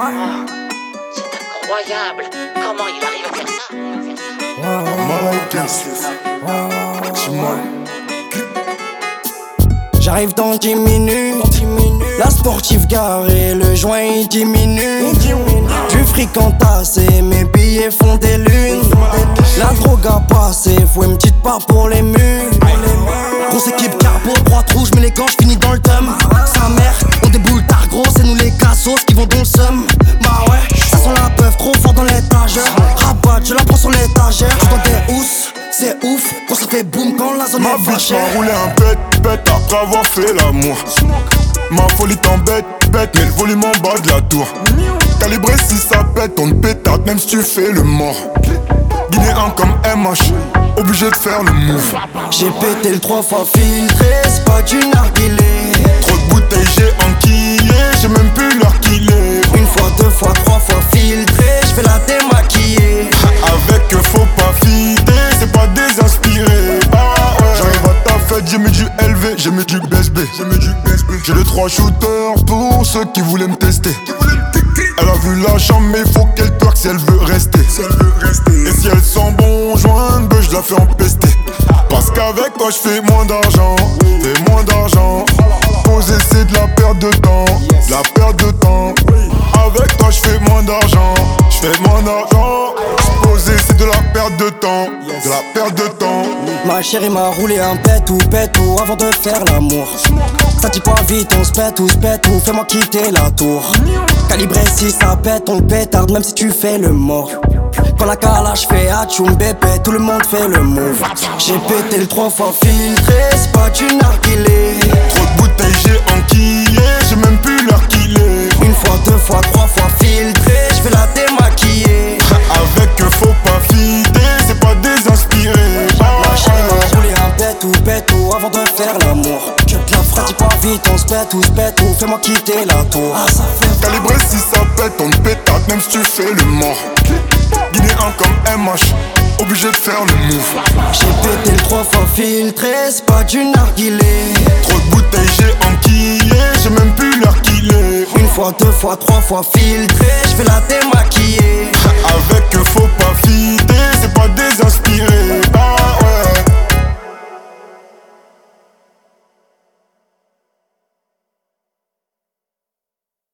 C'est incroyable. Comment il arrive à faire ça? J'arrive dans 10 minutes. La sportive garée, le joint il diminue. Du fric entassé, mes billets font des lunes. La drogue a passé, faut une petite part pour les murs. Grosse équipe carbo, droite rouge, mais les gants j'finis dans le thème. Sa mère, on déboule tard gros, c'est nous les cassos qui vont dans le seum. Bah ouais, ça sent la peuf trop fort dans l'étagère. Rabat, je la prends sur l'étagère. Je dans des housses, c'est ouf, quand ça fait boum quand la zone est Ma bitch fâchée. m'a roulé un bête après avoir fait l'amour. Ma folie t'embête, mais le volume en bas de la tour. Calibré si ça pète, on te pétate même si tu fais le mort. Guinéen comme MH, obligé de faire le move. J'ai pété le 3 fois filtré, c'est pas du narguilé. Trop de bouteilles j'ai enquillé, j'ai même plus l'heure qu'il est. Une fois, deux fois, trois fois filtré, j'fais la démaquiller. Avec faut pas fider, c'est pas désinspiré. J'arrive à ta fête, j'ai mis du LV, j'ai mis du BSB. J'ai les 3 shooters pour ceux qui voulaient me tester. Elle a vu la chambre mais faut qu'elle twerk si elle veut rester. Et si elle sent bon joint, je la fais empester. Parce qu'avec toi je fais moins d'argent. Poser c'est de la perte de temps. Avec toi je fais moins d'argent. Poser c'est de la perte de temps. Ma chérie m'a roulé un pétou avant de faire l'amour. Ça dit pas vite, on se pète ou fais-moi quitter la tour. Calibré si ça pète, on pétarde même si tu fais le mort. Quand la calage fait atchoum bébé, tout le monde fait le move. J'ai pété le 3 fois filtré, c'est pas du narguilé. Trop de bouteilles j'ai enquillé, j'ai même plus l'heure qu'il est. Une fois, deux fois, trois fois filtré, j'fais la démaquiller. Avec faut pas fider, c'est pas désinspiré. Ma chérie m'a roulé un pétou avant de faire l'amour. Je te la ferai, dis pas vite, on se pète ou fais-moi quitter la tour. Calibré si ça pète, on te pétate même si tu fais le mort. Guinéen comme MH, obligé de faire le move. J'ai pété le 3 fois filtré, c'est pas du narguilé. Trop de bouteilles j'ai enquillé, j'ai même plus l'heure qu'il est. Une fois, deux fois, trois fois filtré, j'fais la démaquiller.